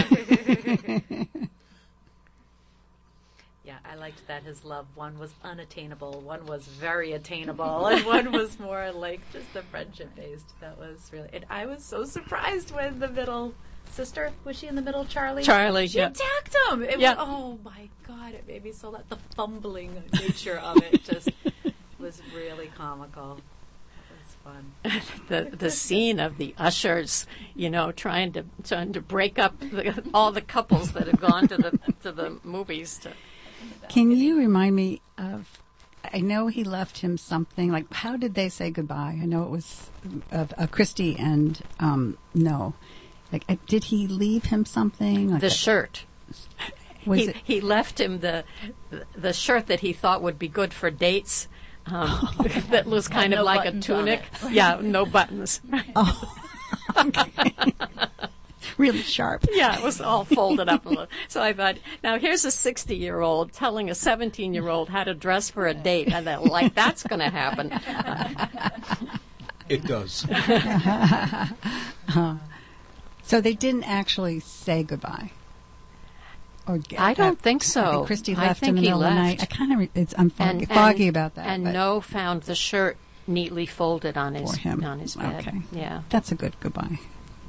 D: Yeah, I liked that his love, one was unattainable, one was very attainable, and one was more like just the friendship based. That was really, and I was so surprised when the middle sister, was she in the middle, Charlie?
A: Charlie,
D: She
A: yeah.
D: attacked him. It
A: Yeah.
D: was, oh my God, it made me so laugh. The fumbling nature of it just was really comical. It was fun.
A: The scene of the ushers, you know, trying to break up all the couples that have gone to the movies.
B: Can you remind me of, I know he left him something, like, how did they say goodbye? I know it was Christy and, no. Like, did he leave him something? Like
A: The shirt.
B: Was
A: He left him the shirt that he thought would be good for dates. That was kind of
C: no
A: like a
C: buttons on
A: tunic.
C: it.
A: Yeah, no buttons.
B: Oh, okay. Really sharp.
A: Yeah, it was all folded up. So I thought, now here's a 60-year-old telling a 17-year-old how to dress for a date, and that's going to happen.
E: It does.
B: So they didn't actually say goodbye. Or
A: I don't think
B: I
A: so.
B: think Christy
A: I
B: left
A: think
B: in the
A: he
B: middle of the night.
A: left.
B: I kind of, I'm foggy about that.
A: And
B: but
A: No found the shirt neatly folded on his
B: for him.
A: bed.
B: Okay.
A: Yeah.
B: That's a good goodbye.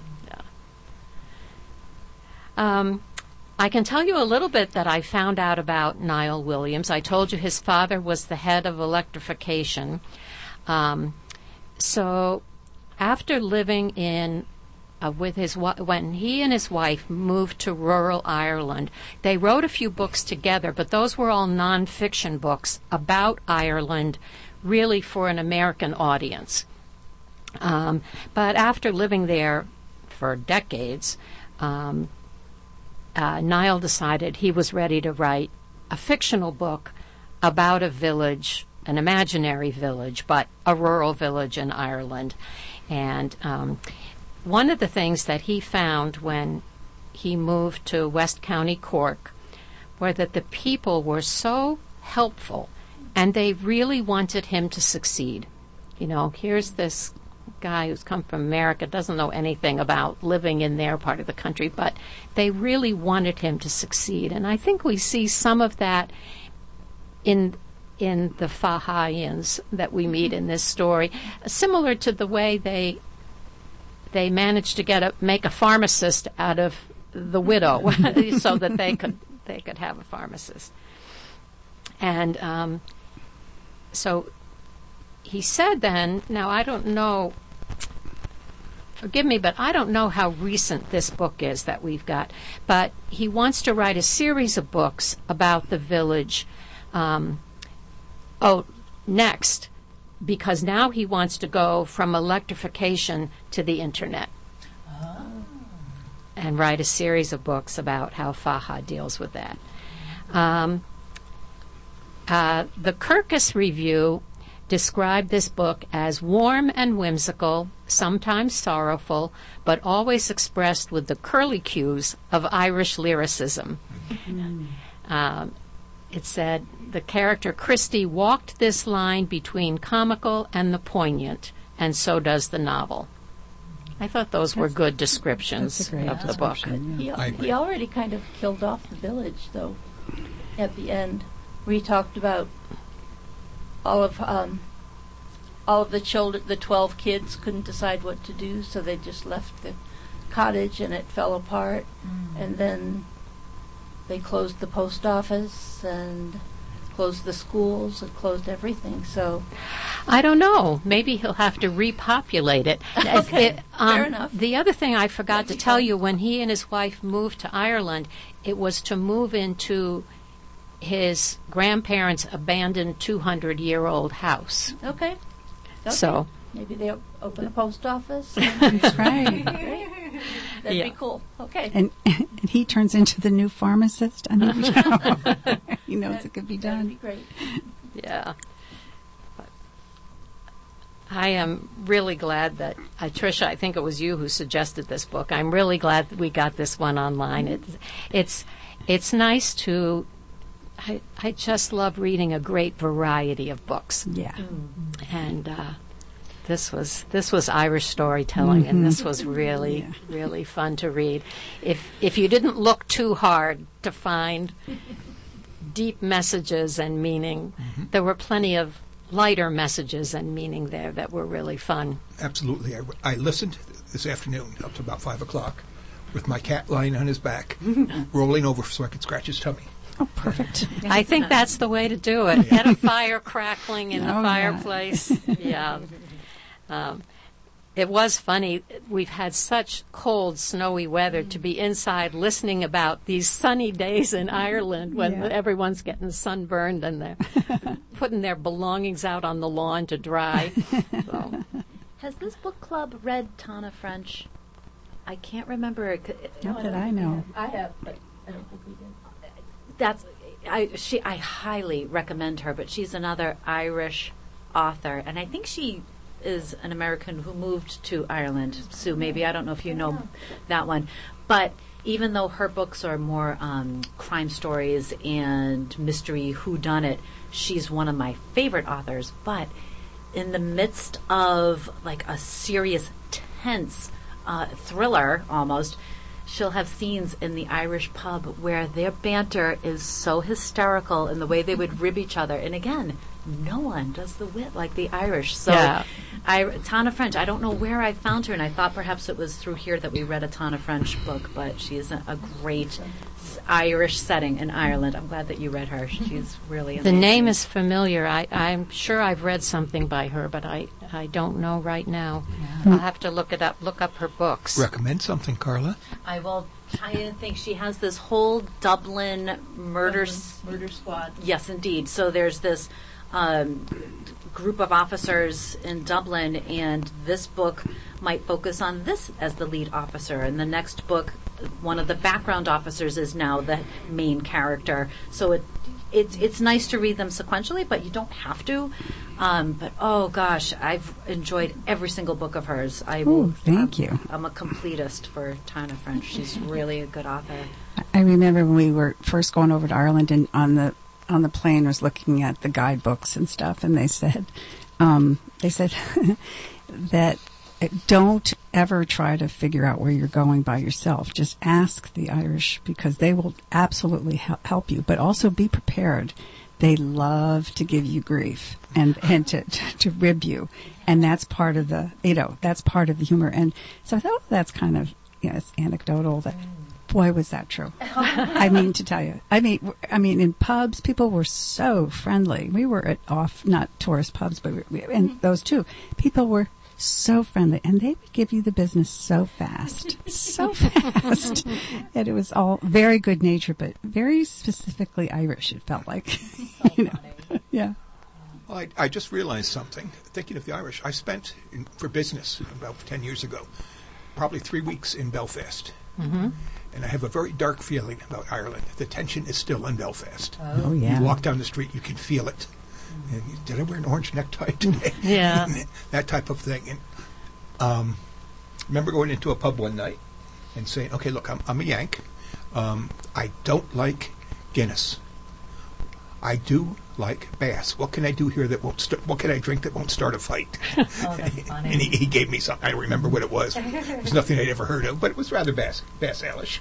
A: I can tell you a little bit that I found out about Niall Williams. I told you his father was the head of electrification. So after living in when he and his wife moved to rural Ireland, they wrote a few books together, but those were all nonfiction books about Ireland, really for an American audience. But after living there for decades, Niall decided he was ready to write a fictional book about a village, an imaginary village, but a rural village in Ireland. And one of the things that he found when he moved to West County Cork were that the people were so helpful, and they really wanted him to succeed. You know, here's this guy who's come from America, doesn't know anything about living in their part of the country, but they really wanted him to succeed. And I think we see some of that in the Fahaians that we meet in this story, similar to the way they managed to make a pharmacist out of the widow so that they could have a pharmacist. And so he said then, now I don't know, forgive me, but I don't know how recent this book is that we've got, but he wants to write a series of books about the village next, because now he wants to go from electrification to the internet. And write a series of books about how Faha deals with that. The Kirkus Review described this book as warm and whimsical, sometimes sorrowful, but always expressed with the curlicues of Irish lyricism. It said, the character Christie walked this line between comical and the poignant, and so does the novel. I thought those were good descriptions of the book.
C: He already kind of killed off the village, though, at the end, where he talked about all of the children, the 12 kids couldn't decide what to do, so they just left the cottage and it fell apart. And then they closed the post office and closed the schools and closed everything. So
A: I don't know. Maybe he'll have to repopulate it.
C: Okay, fair enough.
A: The other thing I forgot to tell you, when he and his wife moved to Ireland, it was to move into his grandparents' abandoned 200-year-old house.
C: Okay.
A: So
C: maybe they'll open a post office.
B: That's right.
C: That'd be cool. Okay.
B: And he turns into the new pharmacist. I mean, he knows it could be done.
C: That'd be great.
A: Yeah. I am really glad that, Tricia, I think it was you who suggested this book. I'm really glad that we got this one online. It's nice to, I just love reading a great variety of books.
B: Yeah.
A: And this was Irish storytelling, and this was really, really fun to read. If you didn't look too hard to find deep messages and meaning, there were plenty of lighter messages and meaning there that were really fun.
E: Absolutely. I listened this afternoon up to about 5 o'clock with my cat lying on his back, rolling over so I could scratch his tummy.
B: Oh, perfect.
A: I think that's the way to do it. Get a fire crackling in the fireplace. Yeah. It was funny. We've had such cold, snowy weather to be inside listening about these sunny days in Ireland when everyone's getting sunburned and they're putting their belongings out on the lawn to dry. So.
D: Has this book club read Tana French? I can't remember.
B: Not that I know.
C: I have, but I don't think we did.
D: I highly recommend her, but she's another Irish author, and I think she is an American who moved to Ireland. Sue, maybe, I don't know if you know that one. But even though her books are more crime stories and mystery whodunit, she's one of my favorite authors. But in the midst of like a serious, tense thriller almost, she'll have scenes in the Irish pub where their banter is so hysterical in the way they would rib each other. And again, no one does the wit like the Irish. So Tana French, I don't know where I found her, and I thought perhaps it was through here that we read a Tana French book, but she is a great Irish setting in Ireland. I'm glad that you read her. She's really amazing.
A: The name is familiar. I'm sure I've read something by her, but I don't know right now. I'll have to look up her books.
E: Recommend something, Carla.
D: I will try and think. She has this whole Dublin murder
C: squad.
D: Yes, indeed. So there's this group of officers in Dublin, and this book might focus on this as the lead officer. And the next book, one of the background officers is now the main character. So it's nice to read them sequentially, but you don't have to. But oh gosh, I've enjoyed every single book of hers.
B: Thank you.
D: I'm a completist for Tana French. She's really a good author.
B: I remember when we were first going over to Ireland, and on the plane was looking at the guidebooks and stuff, and they said that don't ever try to figure out where you're going by yourself. Just ask the Irish, because they will absolutely help you, but also be prepared. They love to give you grief and to rib you, and that's part of the humor. And so I thought, that's kind of, it's anecdotal. That boy, was that true. I mean, to tell you, I mean, in pubs, people were so friendly. We were at not tourist pubs, but and those too. People were so friendly, and they would give you the business so fast, so fast. And it was all very good natured, but very specifically Irish, it felt like. You know. Yeah.
E: Well, I just realized something. Thinking of the Irish, I spent, for business about 10 years ago, probably 3 weeks in Belfast.
A: Mm-hmm.
E: And I have a very dark feeling about Ireland. The tension is still in Belfast.
B: Oh, yeah.
E: You walk down the street, you can feel it. And did I wear an orange necktie today?
A: Yeah.
E: That type of thing. And remember going into a pub one night and saying, okay, look, I'm a Yank. I don't like Guinness. I do like Bass. What can I do here that won't what can I drink that won't start a fight?
D: Oh, that's funny.
E: And he gave me something. I don't remember what it was. It was nothing I'd ever heard of, but it was rather Bass Alish.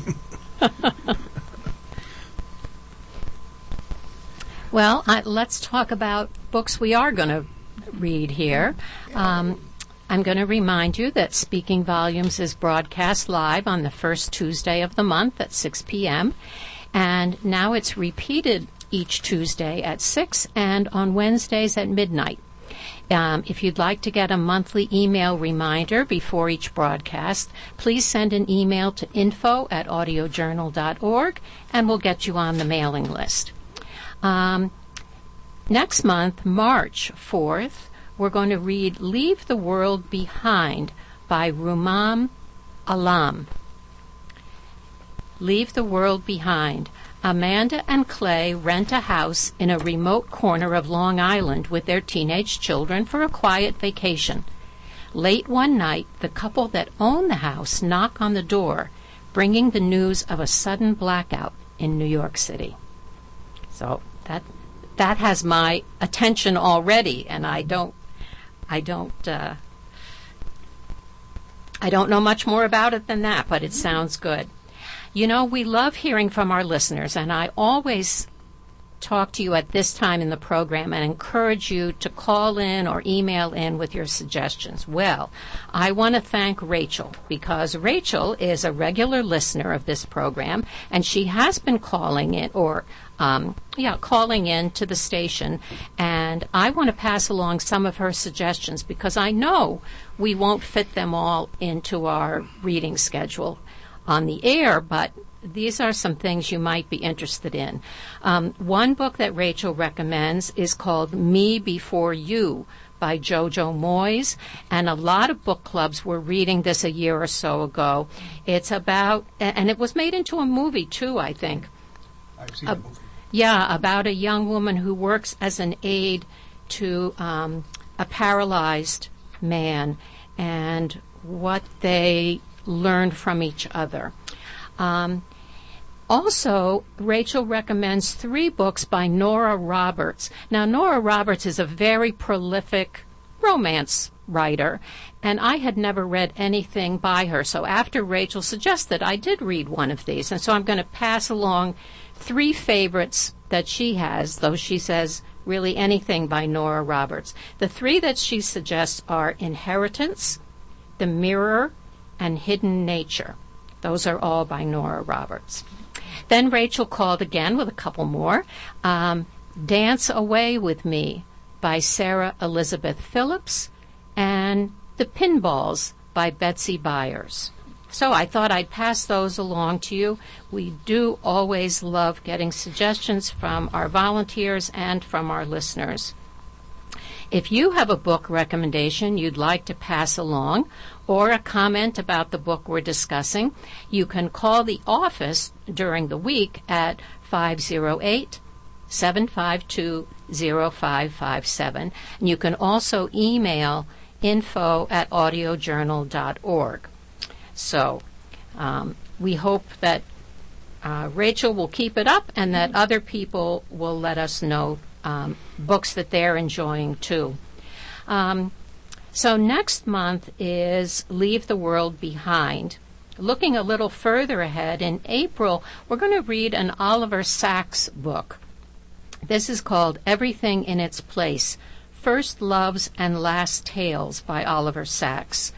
A: Well, let's talk about books we are going to read here. I'm going to remind you that Speaking Volumes is broadcast live on the first Tuesday of the month at 6 p.m. And now it's repeated each Tuesday at 6 and on Wednesdays at midnight. If you'd like to get a monthly email reminder before each broadcast, please send an email to info@audiojournal.org and we'll get you on the mailing list. Next month, March 4th, we're going to read Leave the World Behind by Rumaan Alam. Leave the World Behind. Amanda and Clay rent a house in a remote corner of Long Island with their teenage children for a quiet vacation. Late one night, the couple that own the house knock on the door, bringing the news of a sudden blackout in New York City. So that has my attention already, and I don't know much more about it than that, but it sounds good. You know, we love hearing from our listeners, and I always talk to you at this time in the program and encourage you to call in or email in with your suggestions. Well, I want to thank Rachel, because Rachel is a regular listener of this program, and she has been calling in calling in to the station, and I want to pass along some of her suggestions because I know we won't fit them all into our reading schedule on the air, but these are some things you might be interested in. One book that Rachel recommends is called Me Before You by Jojo Moyes, and a lot of book clubs were reading this a year or so ago. It's about, and it was made into a movie too, I think.
E: I've seen the movie.
A: Yeah, about a young woman who works as an aide to a paralyzed man and what they learned from each other. Also, Rachel recommends 3 books by Nora Roberts. Now, Nora Roberts is a very prolific romance writer, and I had never read anything by her. So after Rachel suggested, I did read one of these. And so I'm going to pass along 3 favorites that she has, though she says really anything by Nora Roberts. The 3 that she suggests are Inheritance, The Mirror, and Hidden Nature. Those are all by Nora Roberts. Then Rachel called again with a couple more. Dance Away with Me by Sarah Elizabeth Phillips, and The Pinballs by Betsy Byers. So I thought I'd pass those along to you. We do always love getting suggestions from our volunteers and from our listeners. If you have a book recommendation you'd like to pass along or a comment about the book we're discussing, you can call the office during the week at 508-752-0557. And you can also email info@audiojournal.org. So we hope that Rachel will keep it up and that other people will let us know books that they're enjoying too. So next month is Leave the World Behind. Looking a little further ahead, in April, we're going to read an Oliver Sacks book. This is called Everything in Its Place, First Loves and Last Tales by Oliver Sacks.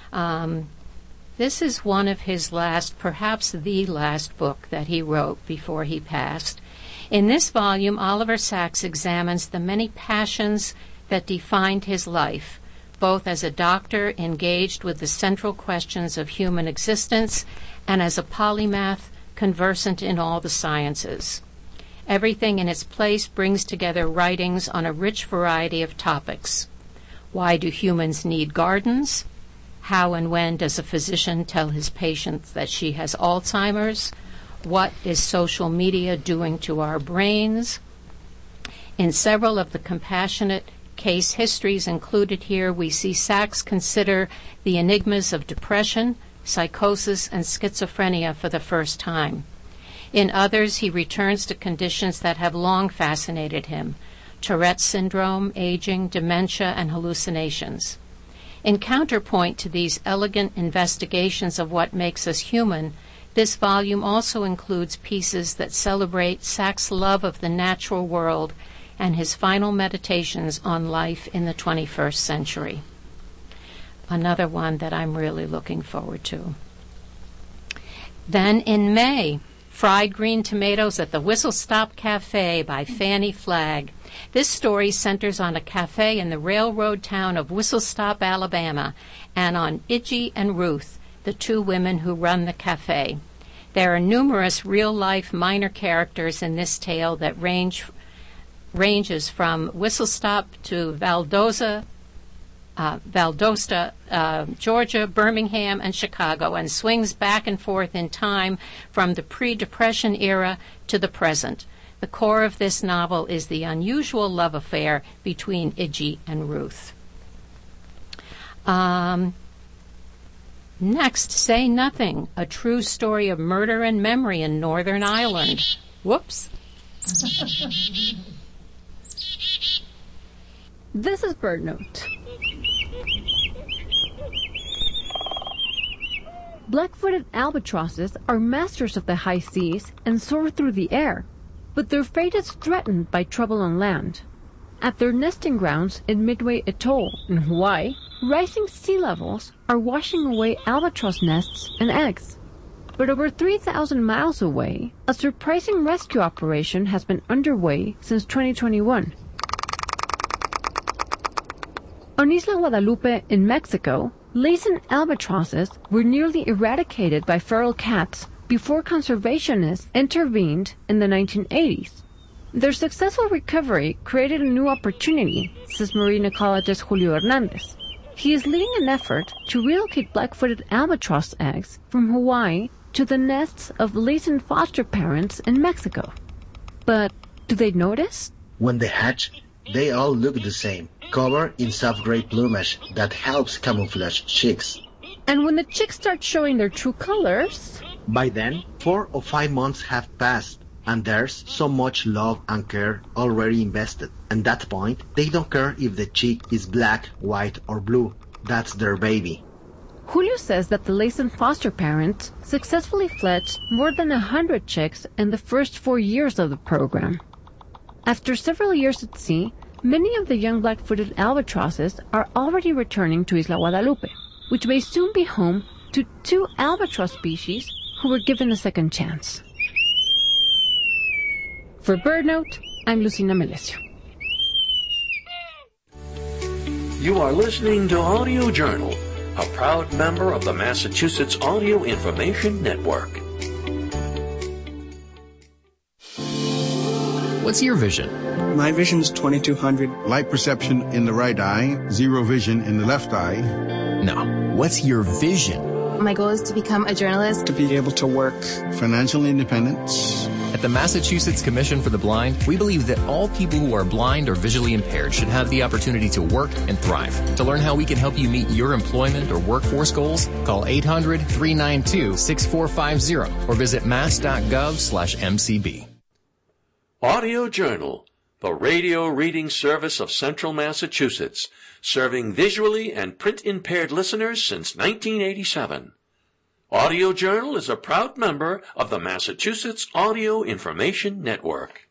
A: This is one of his last, perhaps the last book that he wrote before he passed. In this volume, Oliver Sacks examines the many passions that defined his life, both as a doctor engaged with the central questions of human existence and as a polymath conversant in all the sciences. Everything in its place brings together writings on a rich variety of topics. Why do humans need gardens? How and when does a physician tell his patient that she has Alzheimer's? What is social media doing to our brains? In several of the compassionate case histories included here, we see Sachs consider the enigmas of depression, psychosis, and schizophrenia for the first time. In others, he returns to conditions that have long fascinated him: Tourette's syndrome, aging, dementia, and hallucinations. In counterpoint to these elegant investigations of what makes us human, this volume also includes pieces that celebrate Sachs' love of the natural world and his final meditations on life in the 21st century. Another one that I'm really looking forward to. Then in May, Fried Green Tomatoes at the Whistle Stop Cafe by Fanny Flagg. This story centers on a cafe in the railroad town of Whistle Stop, Alabama, and on Idgie and Ruth, the two women who run the cafe. There are numerous real-life minor characters in this tale that ranges from Whistle Stop to Valdosta, Georgia, Birmingham, and Chicago, and swings back and forth in time from the pre-Depression era to the present. The core of this novel is the unusual love affair between Idgie and Ruth. Next, Say Nothing, a true story of murder and memory in Northern Ireland. Whoops.
G: This is Bird Note. Black-footed albatrosses are masters of the high seas and soar through the air, but their fate is threatened by trouble on land. At their nesting grounds in Midway Atoll in Hawaii, rising sea levels are washing away albatross nests and eggs. But over 3,000 miles away, a surprising rescue operation has been underway since 2021. On Isla Guadalupe in Mexico, Laysan albatrosses were nearly eradicated by feral cats before conservationists intervened in the 1980s. Their successful recovery created a new opportunity, says marine ecologist Julio Hernandez. He is leading an effort to relocate black-footed albatross eggs from Hawaii to the nests of Laysan foster parents in Mexico. But do they notice?
H: When they hatch, they all look the same, covered in soft gray plumage that helps camouflage chicks.
G: And when the chicks start showing their true colors...
H: By then, 4 or 5 months have passed, and there's so much love and care already invested. At that point, they don't care if the chick is black, white, or blue. That's their baby.
G: Julio says that the Laysan foster parents successfully fledged more than 100 chicks in the first 4 years of the program. After several years at sea, many of the young black-footed albatrosses are already returning to Isla Guadalupe, which may soon be home to 2 albatross species who were given a second chance. For Bird Note, I'm Lucina Melesio.
I: You are listening to Audio Journal, a proud member of the Massachusetts Audio Information Network.
J: What's your vision?
K: My vision's 2200.
L: Light perception in the right eye, zero vision in the left eye.
J: No. What's your vision?
M: My goal is to become a journalist.
K: To be able to work.
L: Financial independence.
J: At the Massachusetts Commission for the Blind, we believe that all people who are blind or visually impaired should have the opportunity to work and thrive. To learn how we can help you meet your employment or workforce goals, call 800-392-6450 or visit mass.gov/MCB.
I: Audio Journal, the radio reading service of Central Massachusetts, serving visually and print-impaired listeners since 1987. Audio Journal is a proud member of the Massachusetts Audio Information Network.